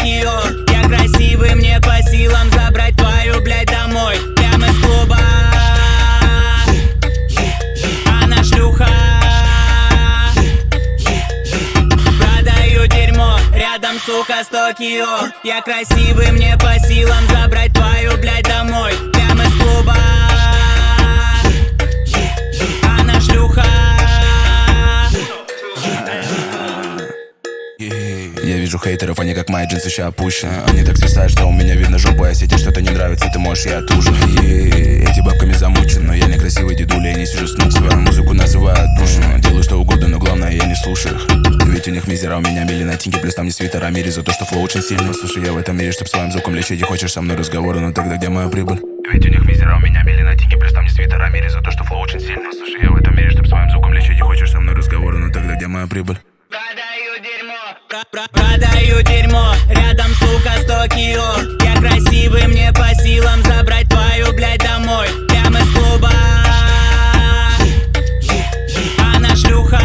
Токио. Я красивый, мне по силам забрать твою, блядь, домой. Прямо из клуба. Она шлюха. Продаю дерьмо, рядом, сука, с Токио. Я красивый, мне по силам забрать твою, блядь, домой. Прямо из клуба. Она шлюха. Я вижу хейтеров, они как мои джинсы ща опущены. Они так свисают, что у меня видно жопу. А если тебе что-то не нравится, ты можешь, я тужу. Эти бабками замучен, но я не красивый дедуля, я не сижу снук. Свою музыку называю отпущенную. Делаю что угодно, но главное, я не слушаю их. Ведь у них мизера, у меня миллионатинки. Плюс там не свитер, а мире за то, что флоу очень сильно. Слушай, я в этом мире, чтоб своим звуком лечить. И хочешь со мной разговора, но тогда где моя прибыль? Ведь у них мизера, у меня миллионатинки. Плюс там не свитер, а мире за то, что флоу очень сильно. Слушай, я в этом мире, чтоб своим звуком лечить. И хочешь со мной разговора, но тогда где моя прибыль? Продаю дерьмо, продаю дерьмо, рядом, сука, с Токио. Я красивый, мне по силам забрать твою, блядь, домой. Прямо из клуба. Она шлюха.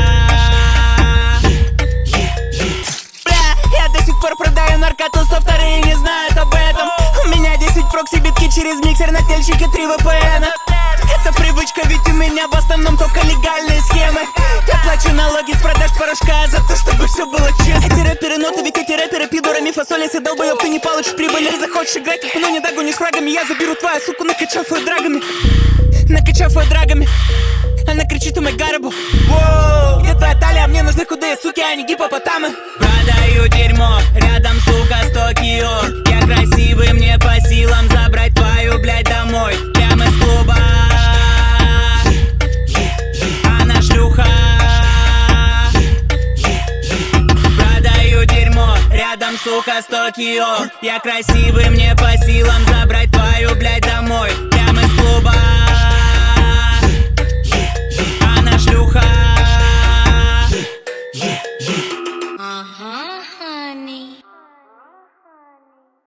Бля, я до сих пор продаю наркоту, 102-е не знают об этом. У меня 10 прокси-битки через миксер, нательщики 3 VPN. Это привычка, ведь у меня в основном только легальные схемы. Я плачу налоги с продаж порошка за то, чтобы все было честно. Эти рэперы ноты, ведь эти рэперы пидорами фасоли. Если долбоёб, ты не получишь прибыль. Или захочешь играть, как ну не догонишь фрагами. Я заберу твою суку, накачав ее драгами. Накачав ее драгами. Она кричит у Мэгарабу. Воу, где твоя талия? Мне нужны худые суки, а не гипопотамы. Продаю дерьмо, рядом, сука, с Токио. Я красивый, мне по силам забрать твою, блядь, домой. Прямо из клуба. Она шлюха. Продаю дерьмо, рядом, сука, с Токио. Я красивый, мне по силам забрать твою, блядь, домой.